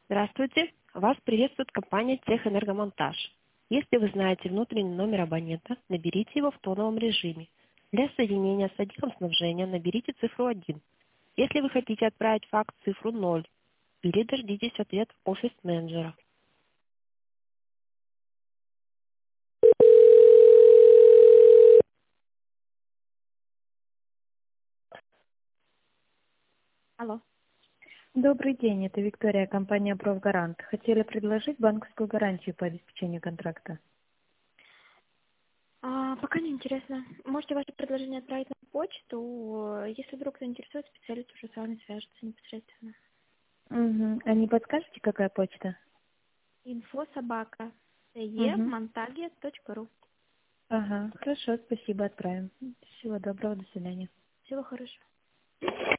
Здравствуйте. Вас приветствует компания Техэнергомонтаж. Если вы знаете внутренний номер абонента, наберите его в тоновом режиме. Для соединения с отделом снабжения наберите цифру 1. Если вы хотите отправить факс, цифру 0. Или дождитесь ответ офис-менеджера. Алло. Добрый день, это Виктория, компания «Профгарант». Хотели предложить банковскую гарантию по обеспечению контракта. Пока не интересно. Можете ваше предложение отправить на почту. Если вдруг заинтересует, специалист уже с вами свяжется непосредственно. Угу. А не подскажете, какая почта? Угу. info@montagia.ru. Ага, хорошо, спасибо, отправим. Всего доброго, до свидания. Всего хорошего.